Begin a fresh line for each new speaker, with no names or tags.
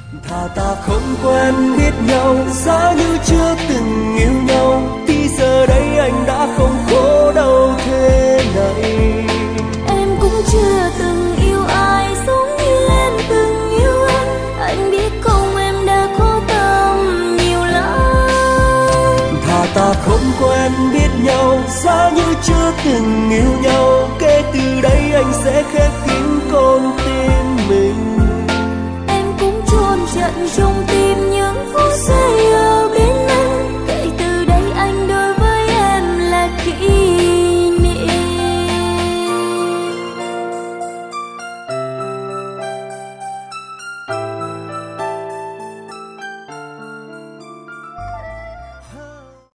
Thà ta không quen biết nhau, giá như chưa từng yêu nhau, thì giờ đây anh đã không khổ đau thế này.
Em cũng chưa từng yêu ai giống như em từng yêu anh biết không em đã có tâm nhiều lắm.
Thà ta không quen biết nhau, giá như chưa từng yêu nhau, kể từ